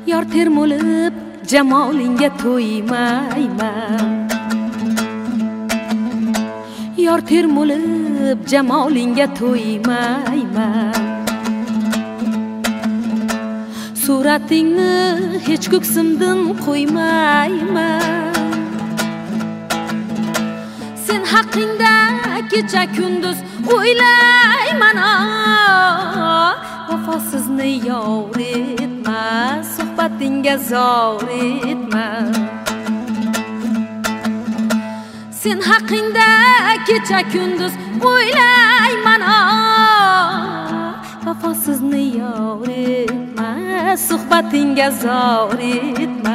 yor termulib jamolingga to'ymayman. Yor termulib jamolingga to'ymayman. Suratingni hech ko'ksimdan qo'ymayman. Sen haqingda kecha kunduz o'ylayman. Vafosizni yor etma, suhbatingga zor etma. Sen haqingda kecha kunduz o'ylayman. Vafosizni yor etma, suhbatingga zor etma.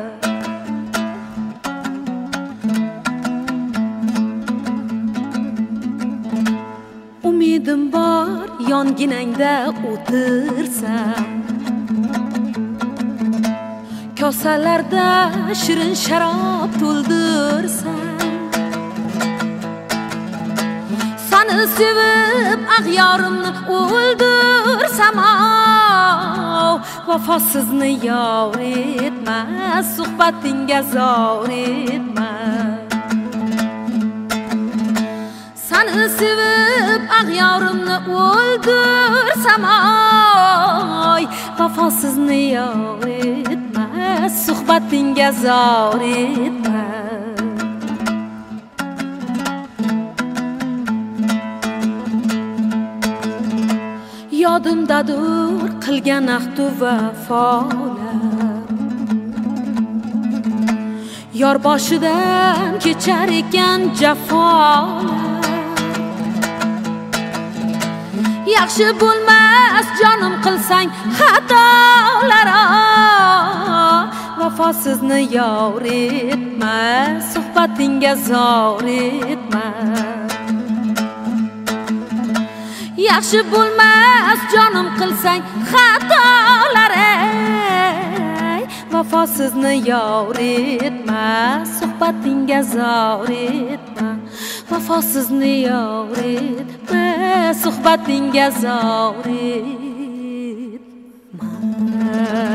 Umidim bor yonginangda o'tirsam, kosalarda shirin sharob to'ldirsam, seni sevib ag'yorimni o'ldirsam, vafosizni yor etma, suhbatingga zor etma. Seni sevib ag'yorimni o'ldirsam, vafosizni yor etma, suhbatingga zor etma. Yodimdadir qilgan ahdu vafolar, yor boshidan kechar ekan jafolar. Yaxshi bo'lmas jonim qilsang xatolar. Vafosizni yor etma, suhbatingga zor etma. Yaxshi bo'lmas jonim qilsang xatolar. Vafosizni yor etma, suhbatingga zor etma. Vafosizni yor etma, suhbatingga zor etma.